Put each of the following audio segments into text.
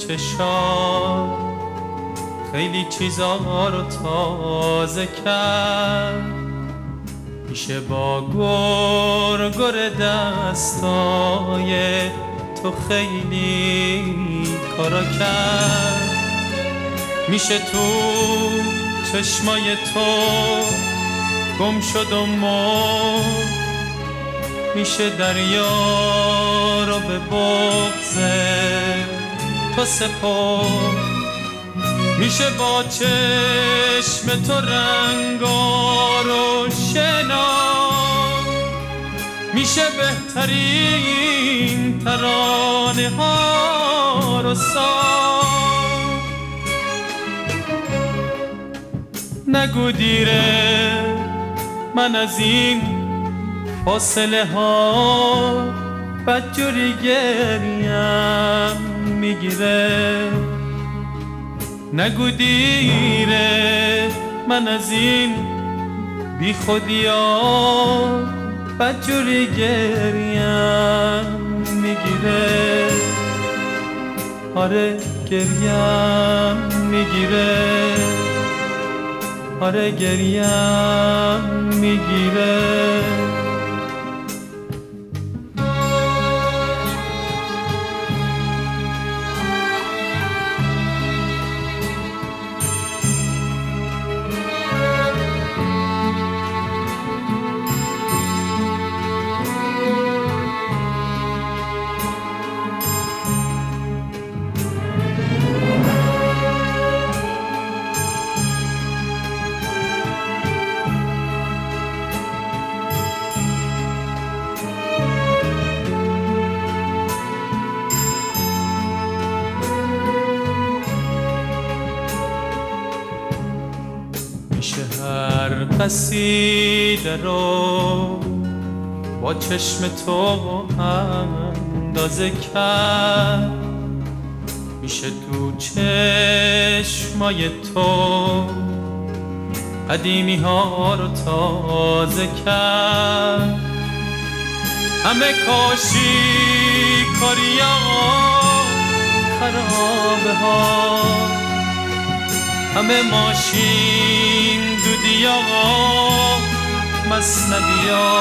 چشات خیلی چیزا رو تازه کرد. میشه با گر دستای تو خیلی کارا کرد. میشه تو چشمای تو گم شد و مرد. میشه دریا رو به بغض تو سپرد. میشه با چشم تو رنگا رو شناخت. میشه بهترین ترانه ها رو ساخت. نگو دیره من از این فاصله ها بدجوری گریم میگیره. نگو دیره من از این بی خودی ها بدجوری گریم میگیره. آره گریم میگیره. آره گریم میگیره. میشه هر قصیده رو با چشم تو اندازه کرد. میشه تو چشمای تو قدیمی ها رو تازه کرد. همه کاشی کاریا خرابه ها، همه ماشین دودیا مثنویا.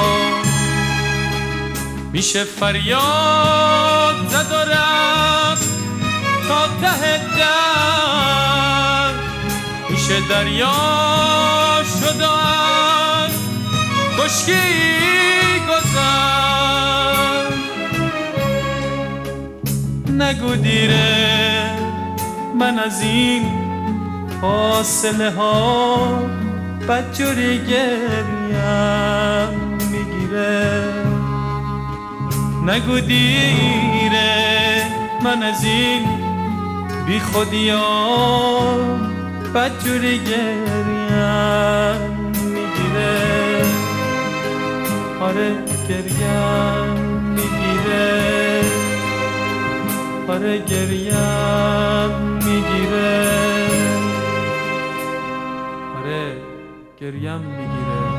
میشه فریاد زد و رفت تا ته در. میشه دریا شد و از خشکی گذر. نگو دیره من از این فاصله ها بدجوری گریم میگیره. نگو دیره من از این بی خودی ها بدجوری گریم میگیره. آره گریم میگیره. آره گریم میگیره. آره گریم میگیره.